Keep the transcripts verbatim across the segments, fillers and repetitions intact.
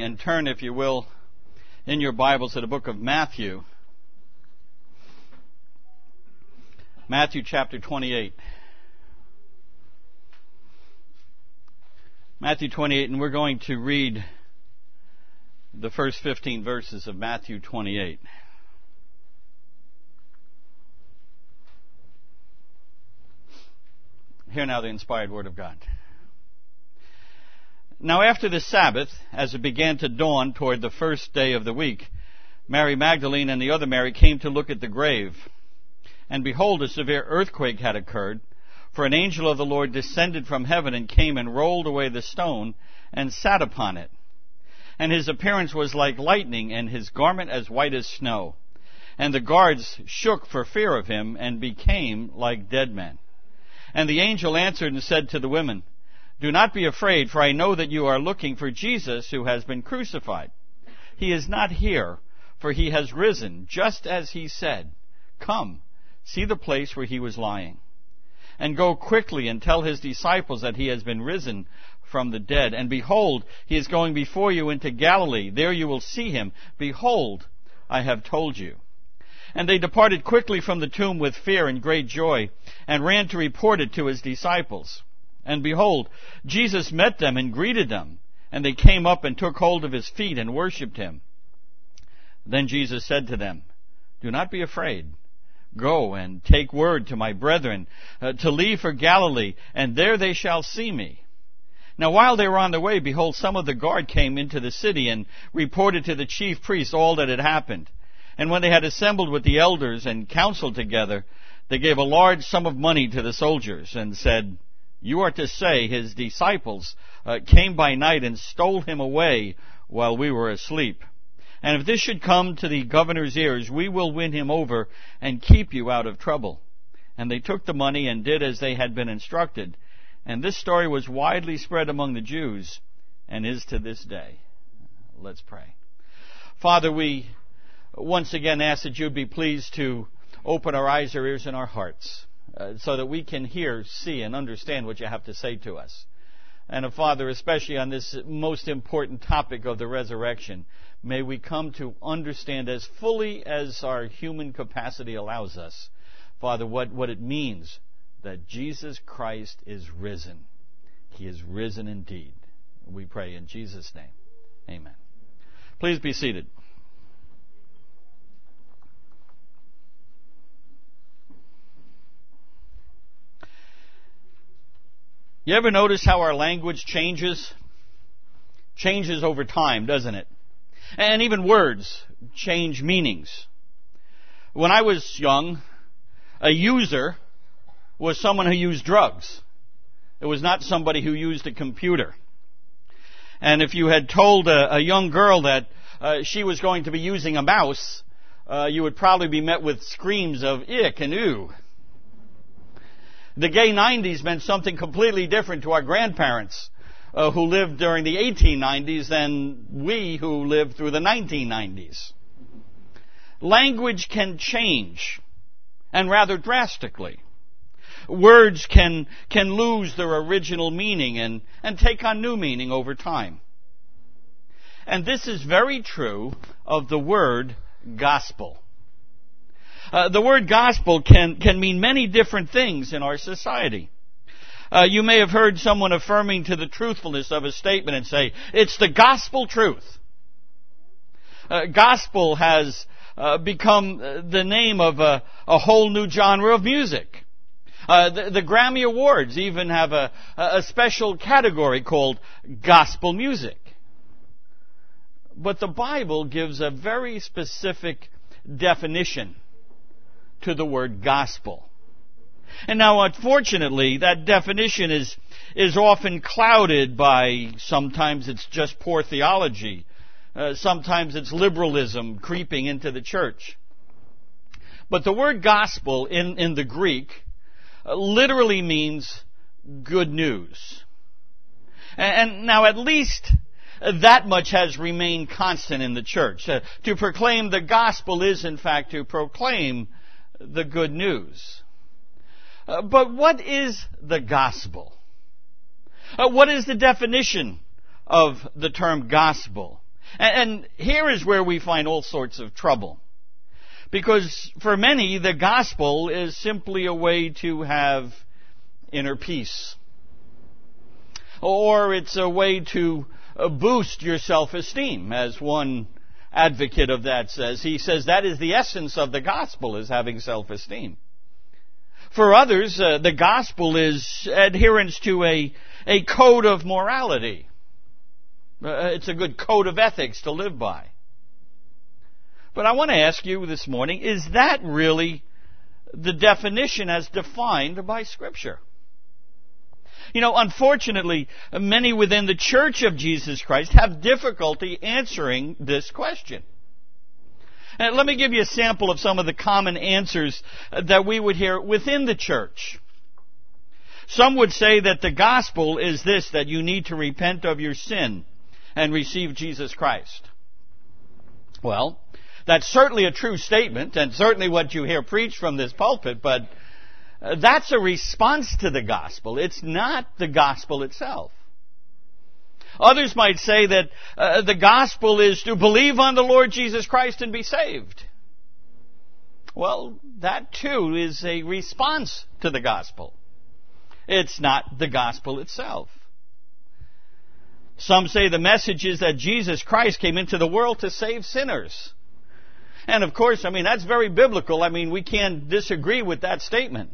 and turn, if you will, in your Bibles to the book of Matthew. Matthew chapter twenty-eight. Matthew twenty-eight, and we're going to read the first fifteen verses of Matthew twenty-eight. Hear now the inspired word of God. Now after the Sabbath, as it began to dawn toward the first day of the week, Mary Magdalene and the other Mary came to look at the grave. And behold, a severe earthquake had occurred, for an angel of the Lord descended from heaven and came and rolled away the stone and sat upon it. And his appearance was like lightning, and his garment as white as snow. And the guards shook for fear of him and became like dead men. And the angel answered and said to the women, "Do not be afraid, for I know that you are looking for Jesus who has been crucified. He is not here, for he has risen, just as he said. Come, see the place where he was lying. And go quickly and tell his disciples that he has been risen from the dead. And behold, he is going before you into Galilee. There you will see him. Behold, I have told you." And they departed quickly from the tomb with fear and great joy, and ran to report it to his disciples. And behold, Jesus met them and greeted them. And they came up and took hold of his feet and worshipped him. Then Jesus said to them, "Do not be afraid. Go and take word to my brethren uh, to leave for Galilee, and there they shall see me." Now while they were on the way, behold, some of the guard came into the city and reported to the chief priests all that had happened. And when they had assembled with the elders and counseled together, they gave a large sum of money to the soldiers and said, "You are to say his disciples uh, came by night and stole him away while we were asleep. And if this should come to the governor's ears, we will win him over and keep you out of trouble." And they took the money and did as they had been instructed. And this story was widely spread among the Jews and is to this day. Let's pray. Father, we once again ask that you'd be pleased to open our eyes, our ears, and our hearts uh, so that we can hear, see, and understand what you have to say to us. And, uh, Father, especially on this most important topic of the resurrection, may we come to understand as fully as our human capacity allows us, Father, what, what it means that Jesus Christ is risen. He is risen indeed. We pray in Jesus' name. Amen. Please be seated. You ever notice how our language changes? Changes over time, doesn't it? And even words change meanings. When I was young, a user was someone who used drugs. It was not somebody who used a computer. And if you had told a, a young girl that uh, she was going to be using a mouse, uh, you would probably be met with screams of ick and ew. The gay nineties meant something completely different to our grandparents uh, who lived during the eighteen nineties than we who lived through the nineteen nineties. Language can change, and rather drastically. Words can can lose their original meaning and, and take on new meaning over time. And this is very true of the word gospel. Uh, the word gospel can, can mean many different things in our society. Uh, you may have heard someone affirming to the truthfulness of a statement and say, "It's the gospel truth." Uh, gospel has uh, become the name of a, a whole new genre of music. Uh, the, the Grammy Awards even have a, a special category called gospel music. But the Bible gives a very specific definition to the word gospel. And now, unfortunately, that definition is is often clouded by, sometimes it's just poor theology, uh, sometimes it's liberalism creeping into the church. But the word gospel in, in the Greek uh, literally means good news. And, and now at least that much has remained constant in the church. Uh, to proclaim the gospel is, in fact, to proclaim the good news. Uh, but what is the gospel? Uh, what is the definition of the term gospel? And here is where we find all sorts of trouble. Because for many, the gospel is simply a way to have inner peace. Or it's a way to boost your self-esteem, as one advocate of that says. He says that is the essence of the gospel, is having self-esteem. For others, uh, the gospel is adherence to a, a code of morality. Uh, it's a good code of ethics to live by. But I want to ask you this morning, is that really the definition as defined by Scripture? You know, unfortunately, many within the Church of Jesus Christ have difficulty answering this question. And let me give you a sample of some of the common answers that we would hear within the church. Some would say that the gospel is this, that you need to repent of your sin and receive Jesus Christ. Well, that's certainly a true statement, and certainly what you hear preached from this pulpit, but that's a response to the gospel. It's not the gospel itself. Others might say that uh, the gospel is to believe on the Lord Jesus Christ and be saved. Well, that too is a response to the gospel. It's not the gospel itself. Some say the message is that Jesus Christ came into the world to save sinners. And of course, I mean, that's very biblical. I mean, we can't disagree with that statement.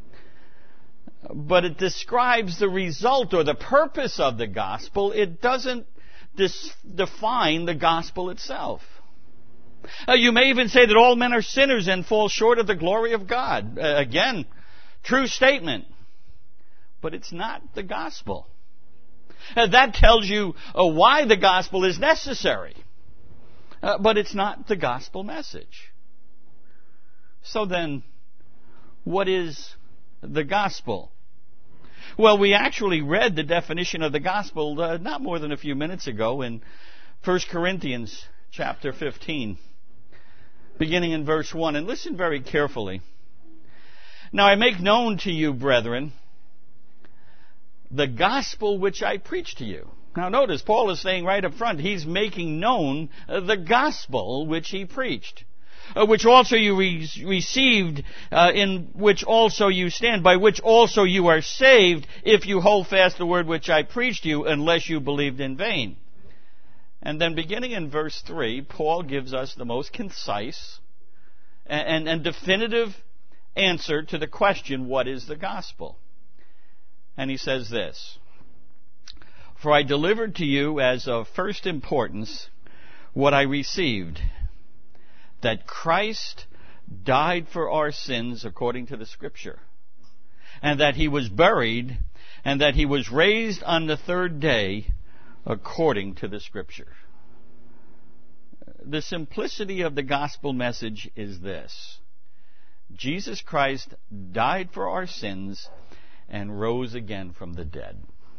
But it describes the result or the purpose of the gospel. It doesn't dis- define the gospel itself. Uh, you may even say that all men are sinners and fall short of the glory of God. Uh, again, true statement. But it's not the gospel. Uh, that tells you uh, why the gospel is necessary. Uh, but it's not the gospel message. So then, what is the gospel? Well, we actually read the definition of the gospel uh, not more than a few minutes ago in First Corinthians chapter fifteen, beginning in verse one. And listen very carefully. Now I make known to you, brethren, the gospel which I preached to you. Now notice, Paul is saying right up front, he's making known uh, the gospel which he preached. Uh, which also you re- received, uh, in which also you stand, by which also you are saved, if you hold fast the word which I preached to you, unless you believed in vain. And then beginning in verse three, Paul gives us the most concise and, and, and definitive answer to the question, what is the gospel? And he says this, for I delivered to you as of first importance what I received, that Christ died for our sins according to the Scripture, and that He was buried, and that He was raised on the third day according to the Scripture. The simplicity of the gospel message is this: Jesus Christ died for our sins and rose again from the dead.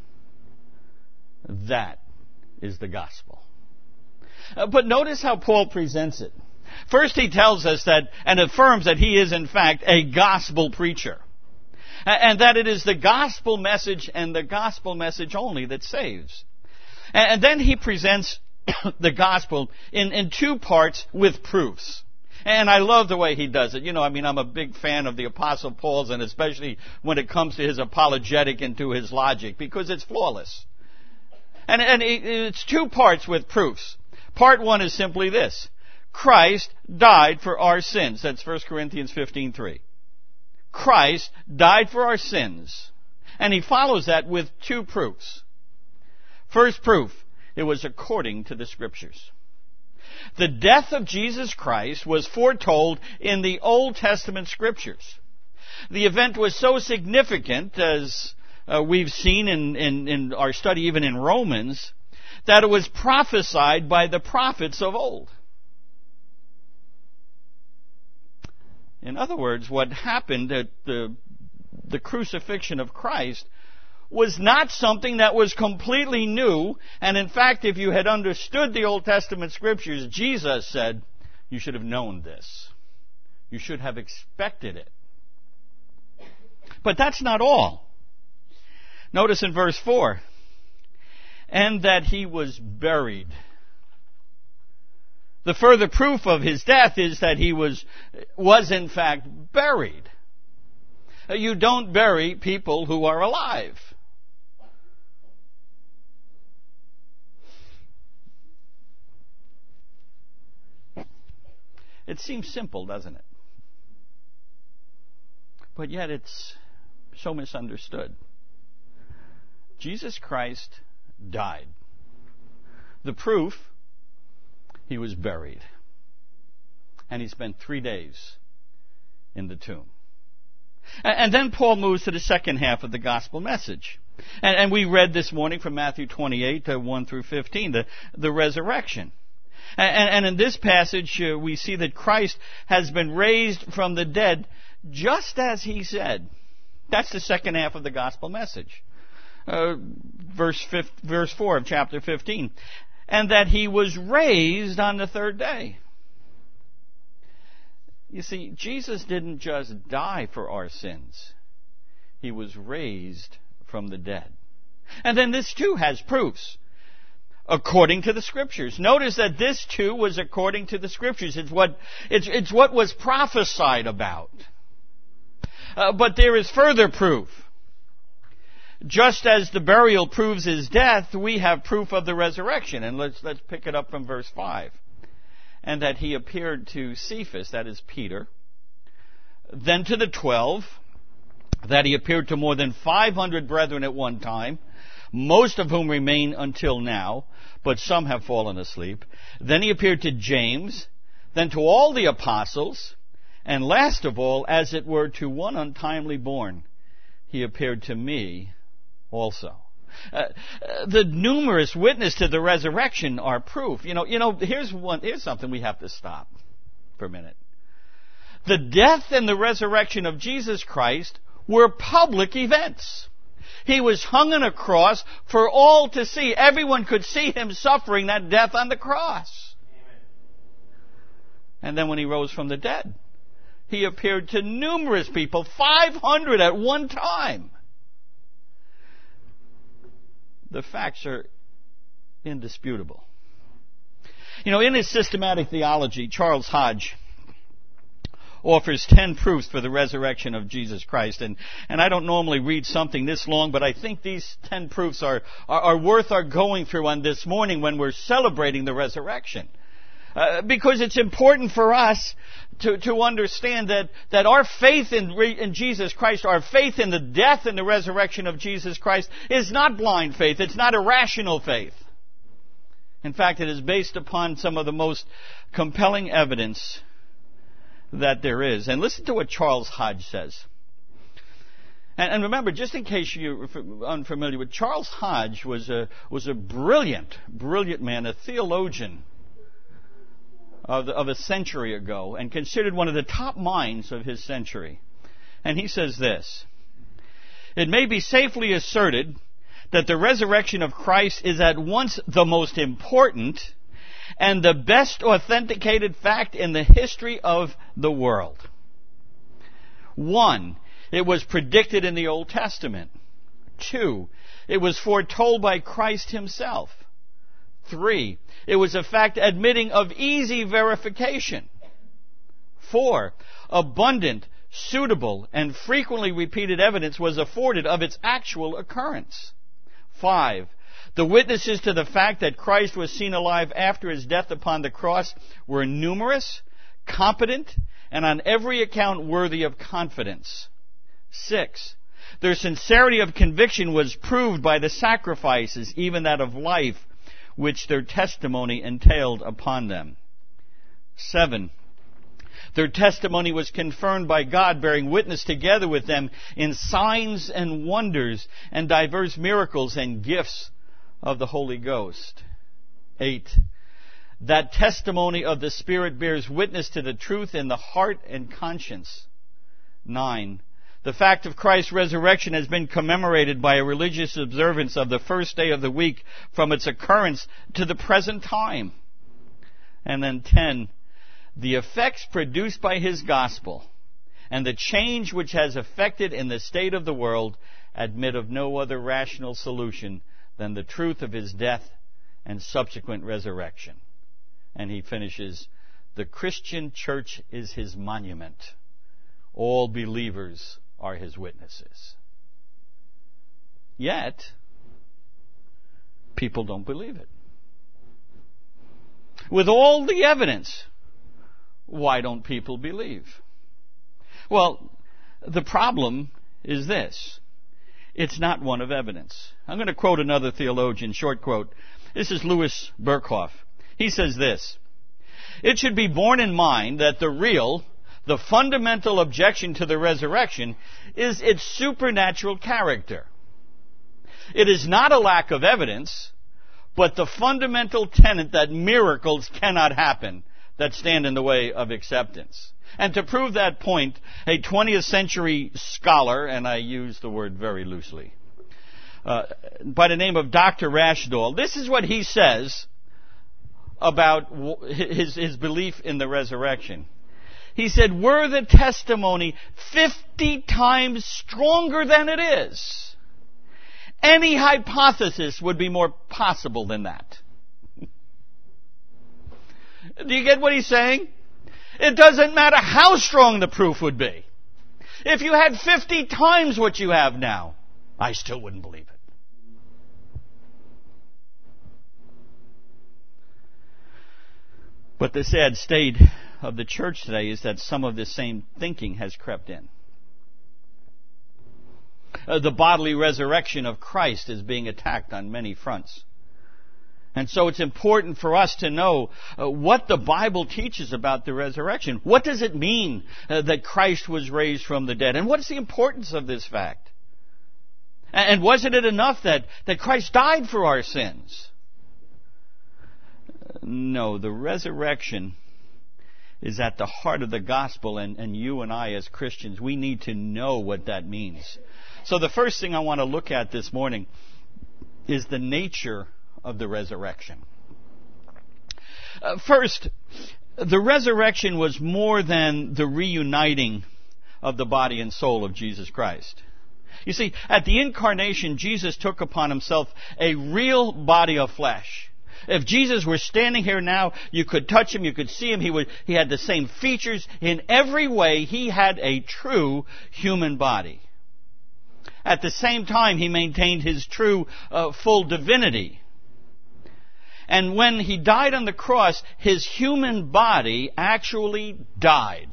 That is the gospel. Uh, but notice how Paul presents it. First, he tells us that, and affirms that he is in fact a gospel preacher. And that it is the gospel message and the gospel message only that saves. And then he presents the gospel in, in two parts with proofs. And I love the way he does it. You know, I mean, I'm a big fan of the Apostle Paul's, and especially when it comes to his apologetic and to his logic, because it's flawless. And, and it's two parts with proofs. Part one is simply this: Christ died for our sins. That's First Corinthians fifteen three. Christ died for our sins. And he follows that with two proofs. First proof, it was according to the Scriptures. The death of Jesus Christ was foretold in the Old Testament Scriptures. The event was so significant, as uh, we've seen in, in, in our study even in Romans, that it was prophesied by the prophets of old. In other words, what happened at the, the crucifixion of Christ was not something that was completely new. And in fact, if you had understood the Old Testament Scriptures, Jesus said, you should have known this. You should have expected it. But that's not all. Notice in verse four, and that he was buried. The further proof of his death is that he was, was in fact buried. You don't bury people who are alive. It seems simple, doesn't it? But yet it's so misunderstood. Jesus Christ died. The proof, he was buried. And he spent three days in the tomb. And then Paul moves to the second half of the gospel message. And, and we read this morning from Matthew twenty-eight, uh, one through fifteen, the, the resurrection. And, and in this passage, uh, we see that Christ has been raised from the dead just as he said. That's the second half of the gospel message. Uh, verse, fifth, verse four of chapter fifteen. And that he was raised on the third day. You see, Jesus didn't just die for our sins. He was raised from the dead. And then this too has proofs. According to the Scriptures. Notice that this too was according to the Scriptures. It's what, it's, it's what was prophesied about. Uh, but there is further proof. Just as the burial proves his death, we have proof of the resurrection. And let's, let's pick it up from verse five. And that he appeared to Cephas, that is Peter, then to the twelve, that he appeared to more than five hundred brethren at one time, most of whom remain until now, but some have fallen asleep. Then he appeared to James, then to all the apostles, and last of all, as it were, to one untimely born, he appeared to me also. Uh, the numerous witness to the resurrection are proof. You know, you know. Here's one. Here's something we have to stop for a minute. The death and the resurrection of Jesus Christ were public events. He was hung on a cross for all to see. Everyone could see him suffering that death on the cross. Amen. And then when he rose from the dead, he appeared to numerous people, five hundred at one time. The facts are indisputable. You know, in his systematic theology, Charles Hodge offers ten proofs for the resurrection of Jesus Christ. And, and I don't normally read something this long, but I think these ten proofs are, are, are worth our going through on this morning when we're celebrating the resurrection. Uh, because it's important for us to, to understand that, that our faith in, in Jesus Christ, our faith in the death and the resurrection of Jesus Christ is not blind faith. It's not irrational faith. In fact, it is based upon some of the most compelling evidence that there is. And listen to what Charles Hodge says. And, and remember, just in case you're unfamiliar with, Charles Hodge was a, was a brilliant, brilliant man, a theologian Of, the, of a century ago, and considered one of the top minds of his century. And he says this: it may be safely asserted that the resurrection of Christ is at once the most important and the best authenticated fact in the history of the world. One, it was predicted in the Old Testament. Two, it was foretold by Christ himself. Three, it was a fact admitting of easy verification. Four, abundant, suitable, and frequently repeated evidence was afforded of its actual occurrence. Five, the witnesses to the fact that Christ was seen alive after his death upon the cross were numerous, competent, and on every account worthy of confidence. Six, their sincerity of conviction was proved by the sacrifices, even that of life, which their testimony entailed upon them. Seven, their testimony was confirmed by God, bearing witness together with them in signs and wonders and diverse miracles and gifts of the Holy Ghost. Eight, that testimony of the Spirit bears witness to the truth in the heart and conscience. Nine, the fact of Christ's resurrection has been commemorated by a religious observance of the first day of the week from its occurrence to the present time. And then ten, the effects produced by his gospel and the change which has effected in the state of the world admit of no other rational solution than the truth of his death and subsequent resurrection. And he finishes, the Christian church is his monument. All believers are his witnesses. Yet, people don't believe it. With all the evidence, why don't people believe? Well, the problem is this. It's not one of evidence. I'm going to quote another theologian, short quote. This is Louis Berkhoff. He says this, it should be borne in mind that the real, the fundamental objection to the resurrection is its supernatural character. It is not a lack of evidence, but the fundamental tenet that miracles cannot happen that stand in the way of acceptance. And to prove that point, a twentieth century scholar, and I use the word very loosely, uh, by the name of Doctor Rashdall, this is what he says about his, his belief in the resurrection. He said, were the testimony fifty times stronger than it is, any hypothesis would be more possible than that. Do you get what he's saying? It doesn't matter how strong the proof would be. If you had fifty times what you have now, I still wouldn't believe it. But the sad state of the church today is that some of the same thinking has crept in. Uh, the bodily resurrection of Christ is being attacked on many fronts. And so it's important for us to know uh, what the Bible teaches about the resurrection. What does it mean uh, that Christ was raised from the dead? And what is the importance of this fact? And, and wasn't it enough that, that Christ died for our sins? Uh, no, the resurrection is at the heart of the gospel, and, and you and I as Christians, we need to know what that means. So the first thing I want to look at this morning is the nature of the resurrection. Uh, first, the resurrection was more than the reuniting of the body and soul of Jesus Christ. You see, at the incarnation, Jesus took upon himself a real body of flesh. If Jesus were standing here now, you could touch him, you could see him, he would, he had the same features. In every way, he had a true human body. At the same time, he maintained his true uh, full divinity. And when he died on the cross, his human body actually died.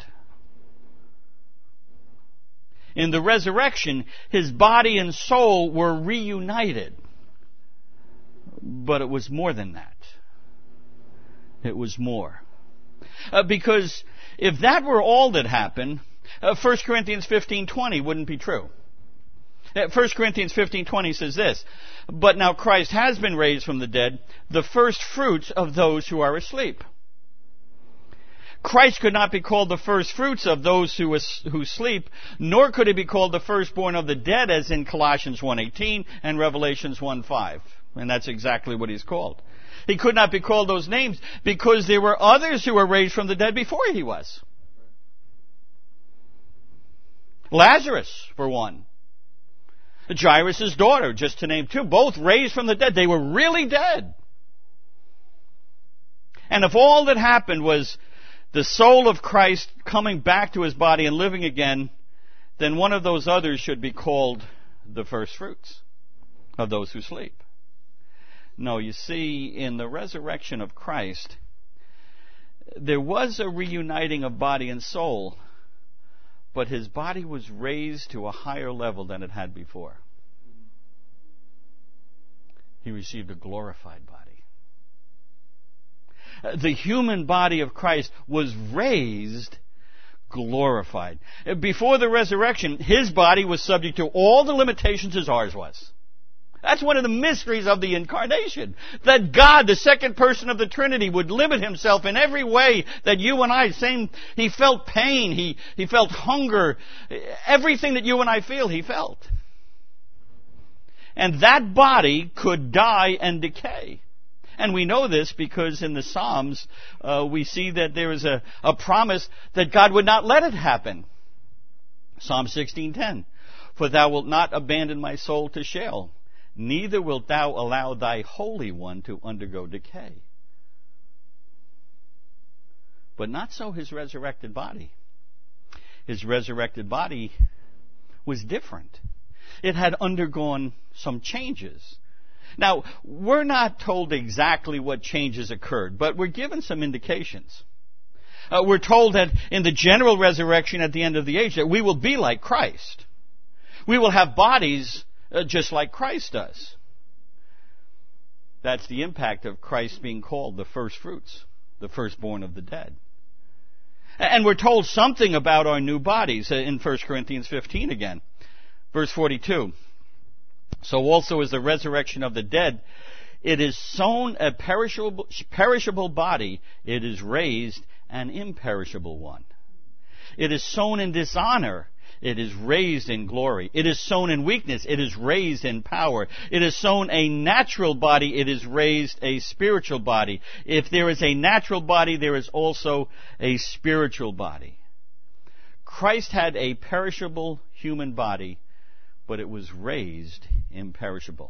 In the resurrection, his body and soul were reunited. But it was more than that. It was more. Uh, because if that were all that happened, uh, First Corinthians fifteen twenty wouldn't be true. First Corinthians fifteen twenty says this, but now Christ has been raised from the dead, the first fruits of those who are asleep. Christ could not be called the first fruits of those who, who sleep, nor could he be called the firstborn of the dead, as in Colossians one eighteen and Revelations one five. And that's exactly what he's called. He could not be called those names because there were others who were raised from the dead before he was. Lazarus, for one. Jairus' daughter, just to name two, both raised from the dead. They were really dead. And if all that happened was the soul of Christ coming back to his body and living again, then one of those others should be called the first fruits of those who sleep. No, you see, in the resurrection of Christ, there was a reuniting of body and soul, but his body was raised to a higher level than it had before. He received a glorified body. The human body of Christ was raised glorified. Before the resurrection, his body was subject to all the limitations as ours was. That's one of the mysteries of the incarnation. That God, the second person of the Trinity, would limit himself in every way that you and I, same, he felt pain, he, he felt hunger, everything that you and I feel, he felt. And that body could die and decay. And we know this because in the Psalms, uh, we see that there is a, a promise that God would not let it happen. Psalm sixteen ten, for thou wilt not abandon my soul to Sheol, neither wilt thou allow thy Holy One to undergo decay. But not so his resurrected body. His resurrected body was different. It had undergone some changes. Now, we're not told exactly what changes occurred, but we're given some indications. Uh, we're told that in the general resurrection at the end of the age that we will be like Christ. We will have bodies uh, just like Christ does. That's the impact of Christ being called the first fruits, the firstborn of the dead. And we're told something about our new bodies in First Corinthians fifteen again. Verse forty-two. So also is the resurrection of the dead. It is sown a perishable, perishable body. It is raised an imperishable one. It is sown in dishonor. It is raised in glory. It is sown in weakness. It is raised in power. It is sown a natural body. It is raised a spiritual body. If there is a natural body, there is also a spiritual body. Christ had a perishable human body, but it was raised imperishable.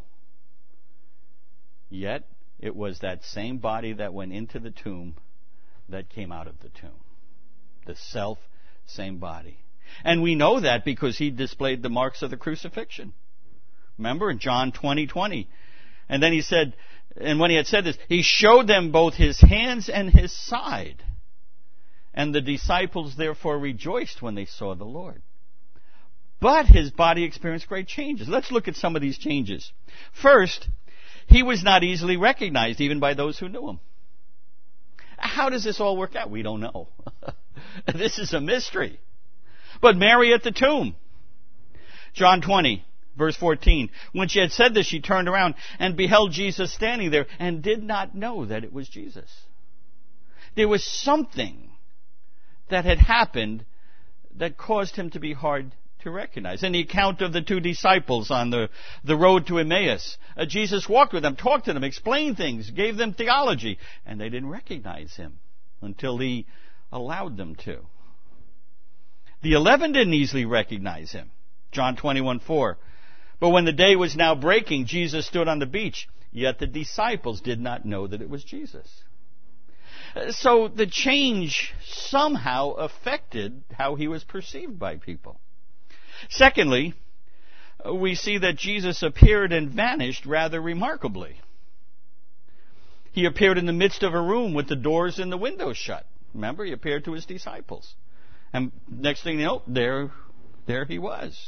Yet, it was that same body that went into the tomb that came out of the tomb. The self same body. And we know that because he displayed the marks of the crucifixion. Remember in John twenty twenty. And then he said, and when he had said this, he showed them both his hands and his side. And the disciples therefore rejoiced when they saw the Lord. But his body experienced great changes. Let's look at some of these changes. First, he was not easily recognized even by those who knew him. How does this all work out? We don't know. This is a mystery. But Mary at the tomb. John twenty, verse fourteen. When she had said this, she turned around and beheld Jesus standing there and did not know that it was Jesus. There was something that had happened that caused him to be hard to recognize. In the account of the two disciples on the, the road to Emmaus, uh, Jesus walked with them, talked to them, explained things, gave them theology, and they didn't recognize him until he allowed them to. The eleven didn't easily recognize him. John twenty-one four. But when the day was now breaking, Jesus stood on the beach, yet the disciples did not know that it was Jesus. So the change somehow affected how he was perceived by people. Secondly, we see that Jesus appeared and vanished rather remarkably. He appeared in the midst of a room with the doors and the windows shut. Remember, he appeared to his disciples. And next thing you know, there, there he was.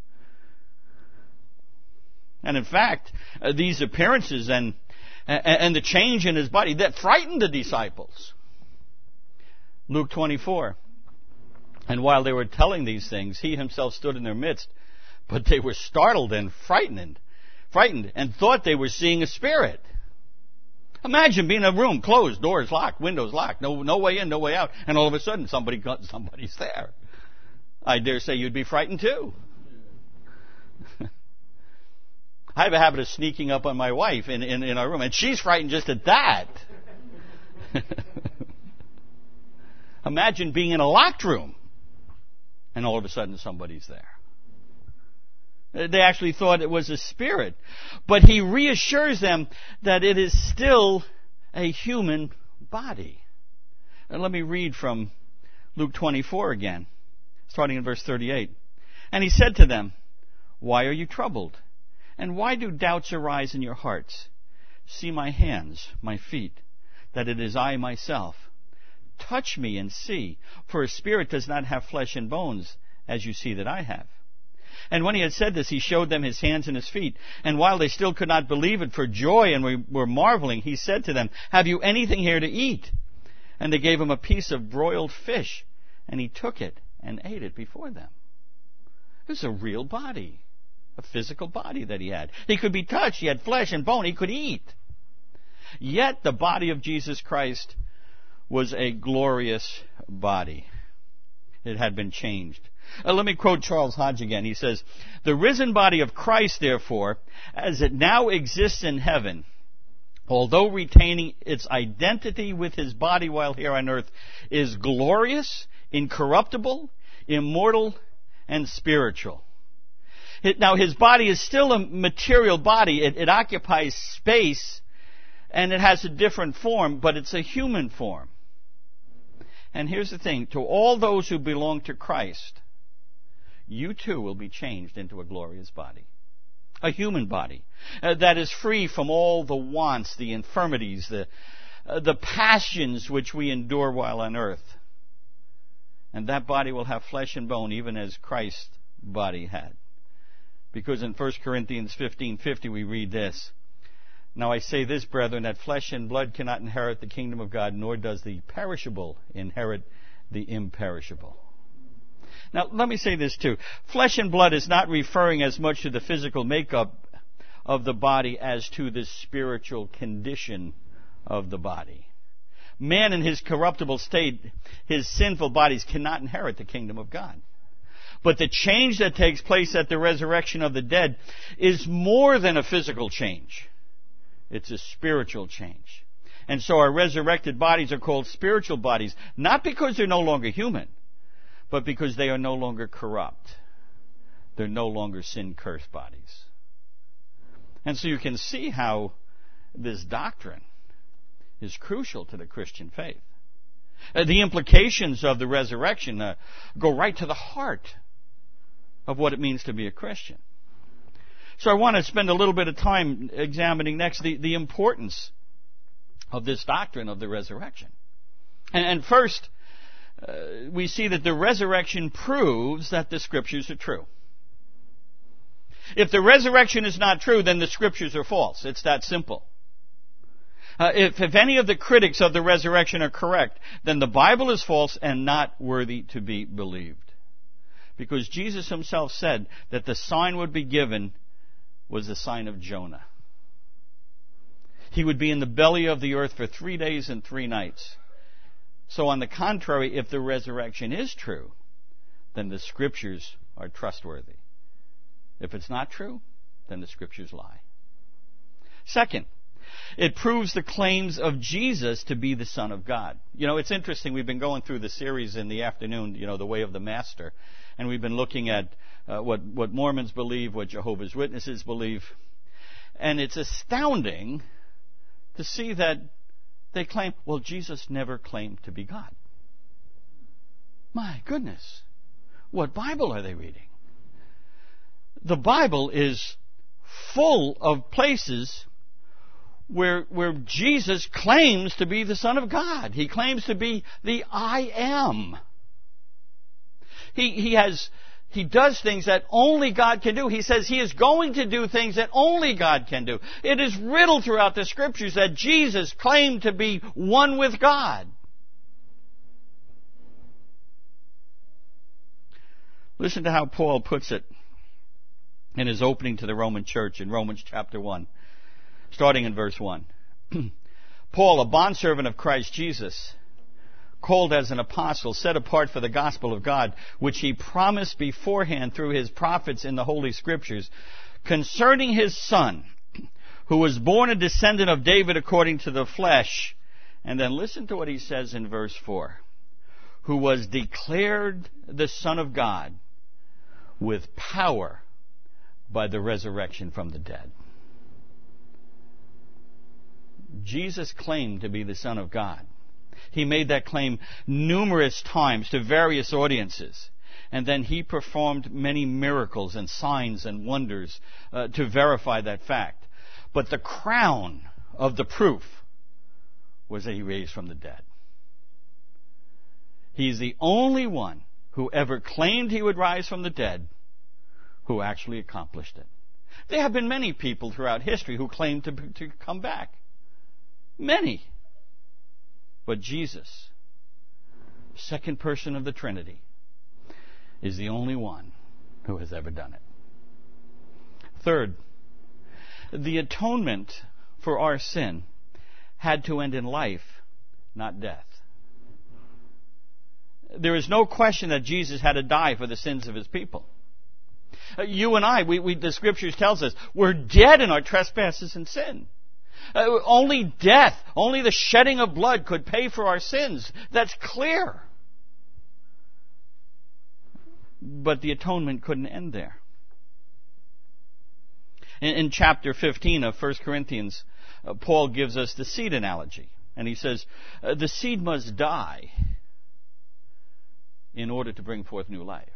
And in fact, uh, these appearances and, and, and the change in his body, that frightened the disciples. Luke twenty-four. And while they were telling these things, he himself stood in their midst, but they were startled and frightened, frightened, and thought they were seeing a spirit. Imagine being in a room, closed, doors locked, windows locked, no, no way in, no way out, and all of a sudden somebody, somebody's there. I dare say you'd be frightened too. I have a habit of sneaking up on my wife in, in, in our room, and she's frightened just at that. Imagine being in a locked room, and all of a sudden somebody's there. They actually thought it was a spirit. But he reassures them that it is still a human body. And let me read from Luke twenty-four again, starting in verse thirty-eight. And he said to them, "Why are you troubled? And why do doubts arise in your hearts? See my hands, my feet, that it is I myself. Touch me and see, for a spirit does not have flesh and bones, as you see that I have." And when he had said this, he showed them his hands and his feet. And while they still could not believe it for joy and were marveling, he said to them, "Have you anything here to eat?" And they gave him a piece of broiled fish, and he took it and ate it before them. It was a real body, a physical body that he had. He could be touched. He had flesh and bone. He could eat. Yet the body of Jesus Christ was a glorious body. It had been changed. Uh, let me quote Charles Hodge again. He says, "The risen body of Christ, therefore, as it now exists in heaven, although retaining its identity with his body while here on earth, is glorious, incorruptible, immortal, and spiritual." It, now, his body is still a material body. It, it occupies space, and it has a different form, but it's a human form. And here's the thing, to all those who belong to Christ, you too will be changed into a glorious body. A human body uh, that is free from all the wants, the infirmities, the, uh, the passions which we endure while on earth. And that body will have flesh and bone, even as Christ's body had. Because in First Corinthians fifteen fifty we read this, "Now I say this, brethren, that flesh and blood cannot inherit the kingdom of God, nor does the perishable inherit the imperishable." Now, let me say this too. Flesh and blood is not referring as much to the physical makeup of the body as to the spiritual condition of the body. Man in his corruptible state, his sinful bodies cannot inherit the kingdom of God. But the change that takes place at the resurrection of the dead is more than a physical change. It's a spiritual change. And so our resurrected bodies are called spiritual bodies, not because they're no longer human, but because they are no longer corrupt. They're no longer sin-cursed bodies. And so you can see how this doctrine is crucial to the Christian faith. Uh, the implications of the resurrection uh, go right to the heart of what it means to be a Christian. So I want to spend a little bit of time examining next the, the importance of this doctrine of the resurrection. And, and first, Uh, we see that the resurrection proves that the Scriptures are true. If the resurrection is not true, then the Scriptures are false. It's that simple. Uh, if, if any of the critics of the resurrection are correct, then the Bible is false and not worthy to be believed. Because Jesus himself said that the sign would be given was the sign of Jonah. He would be in the belly of the earth for three days and three nights. So on the contrary, if the resurrection is true, then the Scriptures are trustworthy. If it's not true, then the Scriptures lie. Second, it proves the claims of Jesus to be the Son of God. You know, it's interesting. We've been going through the series in the afternoon, you know, The Way of the Master. And we've been looking at uh, what, what Mormons believe, what Jehovah's Witnesses believe. And it's astounding to see that they claim, well, Jesus never claimed to be God. My goodness. What Bible are they reading? The Bible is full of places where, where Jesus claims to be the Son of God. He claims to be the I am. He, he has... He does things that only God can do. He says he is going to do things that only God can do. It is riddled throughout the Scriptures that Jesus claimed to be one with God. Listen to how Paul puts it in his opening to the Roman church in Romans chapter one, starting in verse one. Paul, a bondservant of Christ Jesus, called as an apostle, set apart for the gospel of God, which he promised beforehand through his prophets in the Holy Scriptures, concerning his Son, who was born a descendant of David according to the flesh. And then listen to what he says in verse four. Who was declared the Son of God with power by the resurrection from the dead. Jesus claimed to be the Son of God. He made that claim numerous times to various audiences. And then he performed many miracles and signs and wonders uh, to verify that fact. But the crown of the proof was that he raised from the dead. He's the only one who ever claimed he would rise from the dead who actually accomplished it. There have been many people throughout history who claimed to, to come back. Many. But Jesus, second person of the Trinity, is the only one who has ever done it. Third, the atonement for our sin had to end in life, not death. There is no question that Jesus had to die for the sins of his people. You and I, we, we, the Scriptures tells us, we're dead in our trespasses and sin. Uh, only death, only the shedding of blood could pay for our sins. That's clear. But the atonement couldn't end there. In, in chapter fifteen of First Corinthians, uh, Paul gives us the seed analogy. And he says, uh, the seed must die in order to bring forth new life.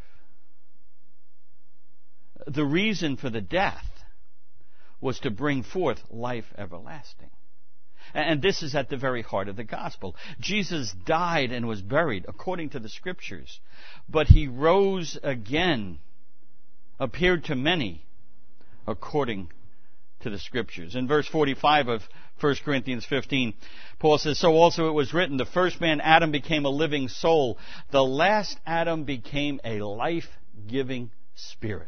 The reason for the death was to bring forth life everlasting. And this is at the very heart of the gospel. Jesus died and was buried according to the Scriptures, but he rose again, appeared to many according to the Scriptures. In verse forty-five of First Corinthians fifteen, Paul says, "So also it was written, the first man, Adam, became a living soul. The last Adam became a life-giving spirit."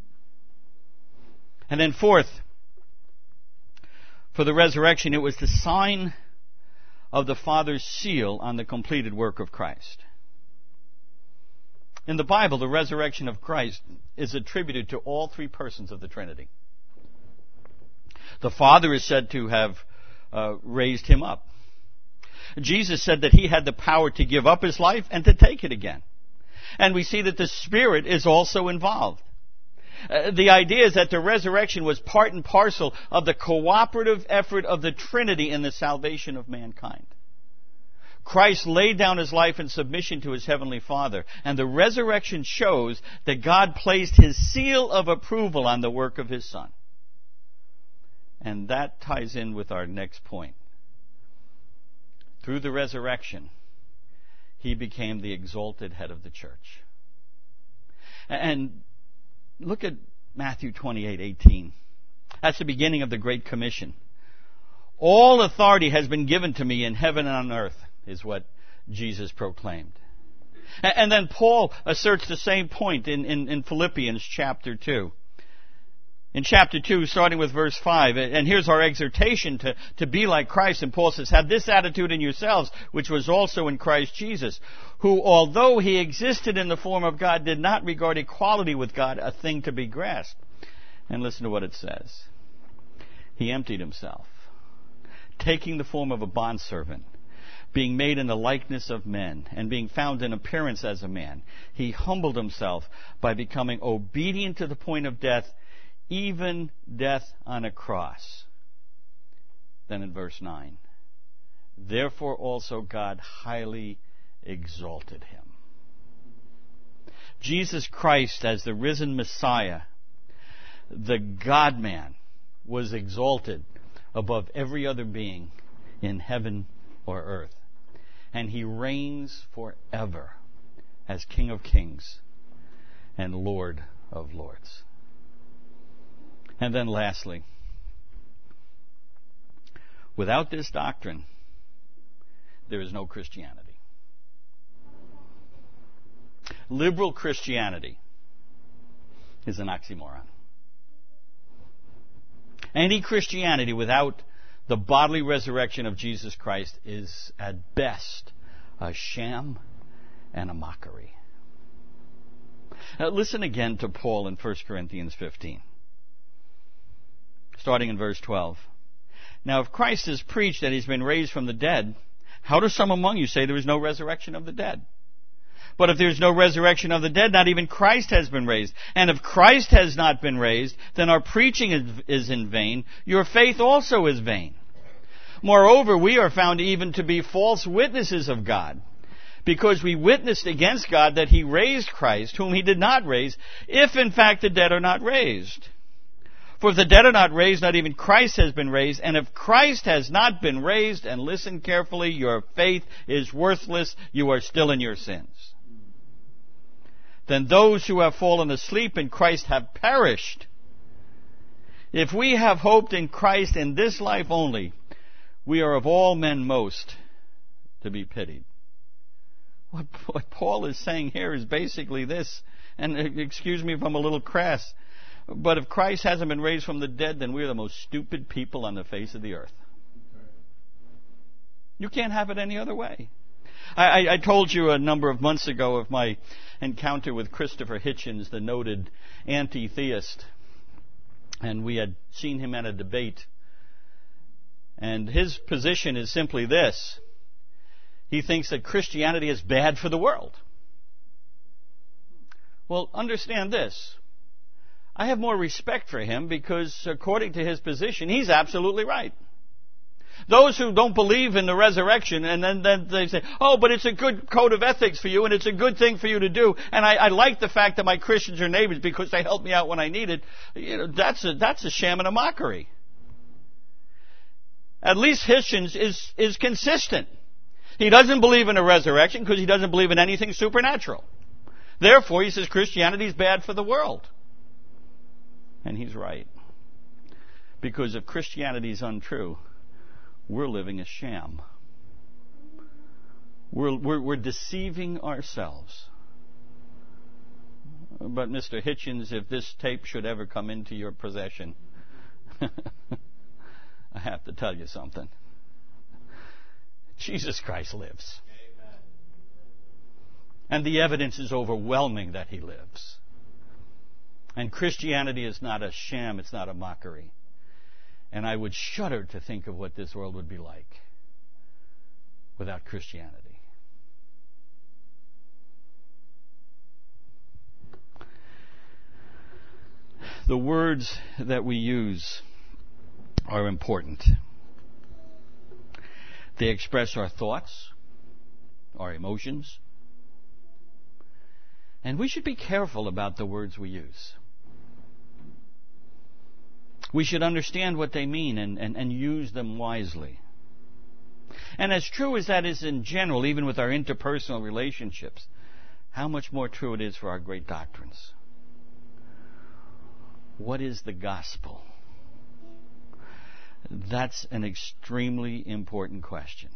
And then fourth, for the resurrection, it was the sign of the Father's seal on the completed work of Christ. In the Bible, the resurrection of Christ is attributed to all three persons of the Trinity. The Father is said to have uh, raised him up. Jesus said that he had the power to give up his life and to take it again. And we see that the Spirit is also involved. Uh, the idea is that the resurrection was part and parcel of the cooperative effort of the Trinity in the salvation of mankind. Christ laid down his life in submission to his heavenly Father, and the resurrection shows that God placed his seal of approval on the work of his Son. And that ties in with our next point. Through the resurrection, he became the exalted head of the church. And look at Matthew twenty-eight eighteen. That's the beginning of the Great Commission. "All authority has been given to me in heaven and on earth," is what Jesus proclaimed. And then Paul asserts the same point in, in, in Philippians chapter two. In chapter two, starting with verse five, and here's our exhortation to, to be like Christ. And Paul says, "Have this attitude in yourselves, which was also in Christ Jesus, who, although he existed in the form of God, did not regard equality with God a thing to be grasped." And listen to what it says. "He emptied himself, taking the form of a bondservant, being made in the likeness of men, and being found in appearance as a man. He humbled himself by becoming obedient to the point of death, even death on a cross." Then in verse nine, "Therefore also God highly exalted him." Jesus Christ, as the risen Messiah, the God-man, was exalted above every other being in heaven or earth. And he reigns forever as King of Kings and Lord of Lords. And then lastly, without this doctrine, there is no Christianity. Liberal Christianity is an oxymoron. Any Christianity without the bodily resurrection of Jesus Christ is at best a sham and a mockery. Now, listen again to Paul in First Corinthians fifteen. Starting in verse twelve. "Now if Christ has preached that he's been raised from the dead, how do some among you say there is no resurrection of the dead? But if there is no resurrection of the dead, not even Christ has been raised. And if Christ has not been raised, then our preaching is in vain. Your faith also is vain. Moreover, we are found even to be false witnesses of God, because we witnessed against God that he raised Christ, whom he did not raise, if in fact the dead are not raised. For if the dead are not raised, not even Christ has been raised. And if Christ has not been raised, and listen carefully, your faith is worthless. You are still in your sins. Then those who have fallen asleep in Christ have perished. If we have hoped in Christ in this life only, we are of all men most to be pitied." What, what Paul is saying here is basically this, and excuse me if I'm a little crass, but if Christ hasn't been raised from the dead, then we're the most stupid people on the face of the earth. You can't have it any other way. I, I, I told you a number of months ago of my encounter with Christopher Hitchens, the noted anti-theist. And we had seen him at a debate. And his position is simply this. He thinks that Christianity is bad for the world. Well, understand this. I have more respect for him because, according to his position, he's absolutely right. Those who don't believe in the resurrection, and then, then they say, oh, but it's a good code of ethics for you, and it's a good thing for you to do, and I, I like the fact that my Christians are neighbors because they help me out when I need it. You know, that's a, that's a sham and a mockery. At least Hitchens is, is consistent. He doesn't believe in a resurrection because he doesn't believe in anything supernatural. Therefore, he says Christianity is bad for the world. And he's right. Because if Christianity is untrue, we're living a sham. We're, we're, we're deceiving ourselves. But Mister Hitchens, if this tape should ever come into your possession, I have to tell you something. Jesus Christ lives. Amen. And the evidence is overwhelming that he lives. And Christianity is not a sham, it's not a mockery. And I would shudder to think of what this world would be like without Christianity. The words that we use are important. They express our thoughts, our emotions, and we should be careful about the words we use. We should understand what they mean and, and, and use them wisely. And as true as that is in general, even with our interpersonal relationships, how much more true it is for our great doctrines. What is the gospel? That's an extremely important question.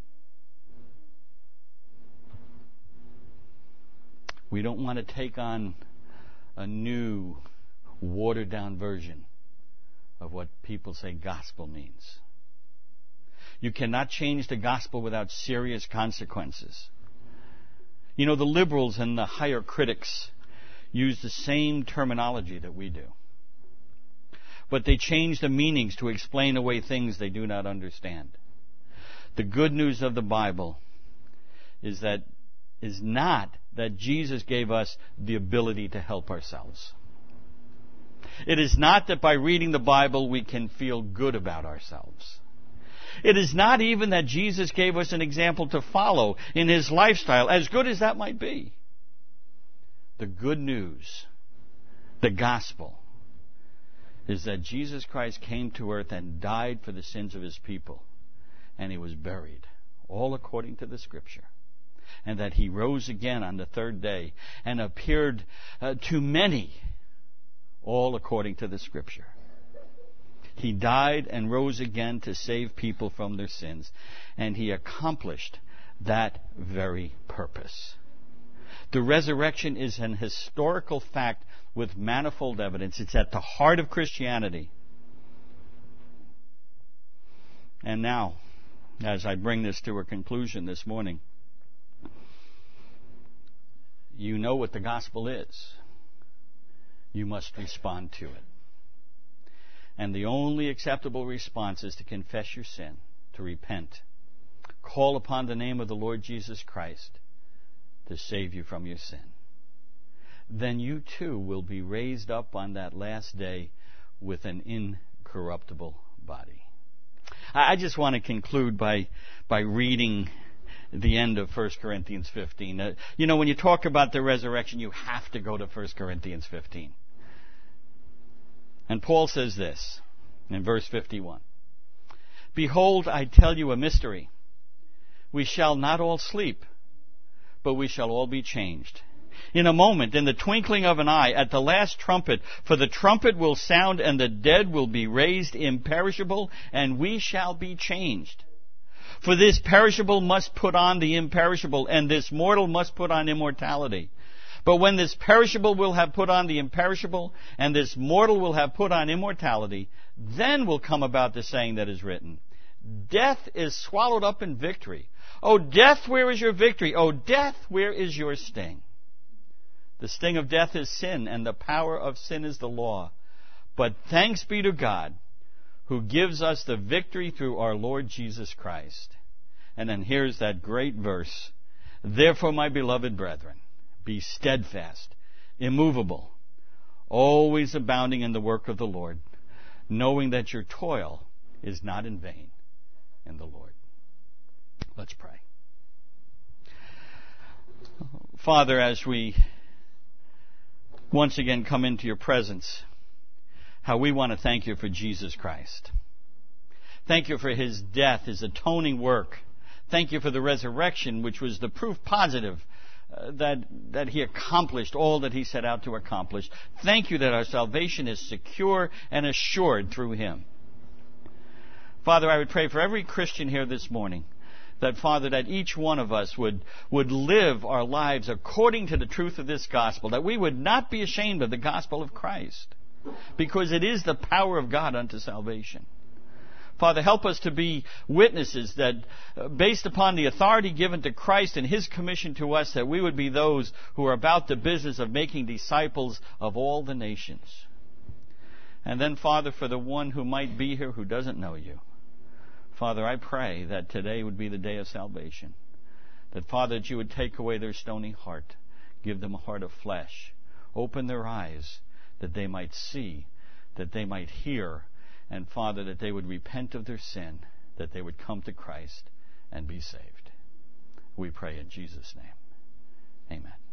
We don't want to take on a new, watered-down version of what people say gospel means. You cannot change the gospel without serious consequences. You know, the liberals and the higher critics use the same terminology that we do. But they change the meanings to explain away things they do not understand. The good news of the Bible is that is not that Jesus gave us the ability to help ourselves. It is not that by reading the Bible we can feel good about ourselves. It is not even that Jesus gave us an example to follow in his lifestyle, as good as that might be. The good news, the gospel, is that Jesus Christ came to earth and died for the sins of his people. And he was buried, all according to the Scripture. And that he rose again on the third day and appeared uh, to many, all according to the Scripture. He died and rose again to save people from their sins. And he accomplished that very purpose. The resurrection is an historical fact with manifold evidence. It's at the heart of Christianity. And now, as I bring this to a conclusion this morning, you know what the gospel is. You must respond to it. And the only acceptable response is to confess your sin, to repent, call upon the name of the Lord Jesus Christ to save you from your sin. Then you too will be raised up on that last day with an incorruptible body. I just want to conclude by by reading the end of First Corinthians fifteen. Uh, you know, when you talk about the resurrection, you have to go to First Corinthians fifteen. And Paul says this in verse fifty-one. Behold, I tell you a mystery. We shall not all sleep, but we shall all be changed. In a moment, in the twinkling of an eye, at the last trumpet, for the trumpet will sound, and the dead will be raised imperishable, and we shall be changed. For this perishable must put on the imperishable, and this mortal must put on immortality. But when this perishable will have put on the imperishable, and this mortal will have put on immortality, then will come about the saying that is written, Death is swallowed up in victory. O death, where is your victory? O death, where is your sting? The sting of death is sin, and the power of sin is the law. But thanks be to God, who gives us the victory through our Lord Jesus Christ. And then here's that great verse. Therefore, my beloved brethren, be steadfast, immovable, always abounding in the work of the Lord, knowing that your toil is not in vain in the Lord. Let's pray. Father, as we once again come into your presence, how we want to thank you for Jesus Christ. Thank you for his death, his atoning work. Thank you for the resurrection, which was the proof positive uh, that, that he accomplished all that he set out to accomplish. Thank you that our salvation is secure and assured through him. Father, I would pray for every Christian here this morning that, Father, that each one of us would, would live our lives according to the truth of this gospel, that we would not be ashamed of the gospel of Christ, because it is the power of God unto salvation. Father, help us to be witnesses that, uh, based upon the authority given to Christ and his commission to us, that we would be those who are about the business of making disciples of all the nations. And then, Father, for the one who might be here who doesn't know you, Father, I pray that today would be the day of salvation. That, Father, that you would take away their stony heart, give them a heart of flesh, open their eyes that they might see, that they might hear, and, Father, that they would repent of their sin, that they would come to Christ and be saved. We pray in Jesus' name. Amen.